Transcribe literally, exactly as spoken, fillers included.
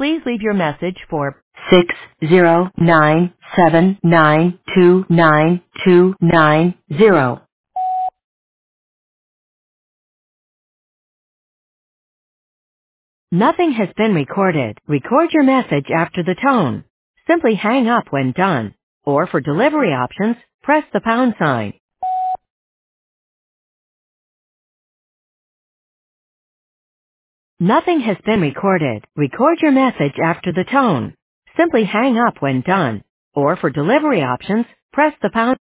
Please leave your message for six zero nine seven nine two nine two nine zero. Nothing has been recorded. Record your message after the tone. Simply hang up when done. Or for delivery options, press the pound sign. Nothing has been recorded. Record your message after the tone. Simply hang up when done. Or for delivery options, press the pound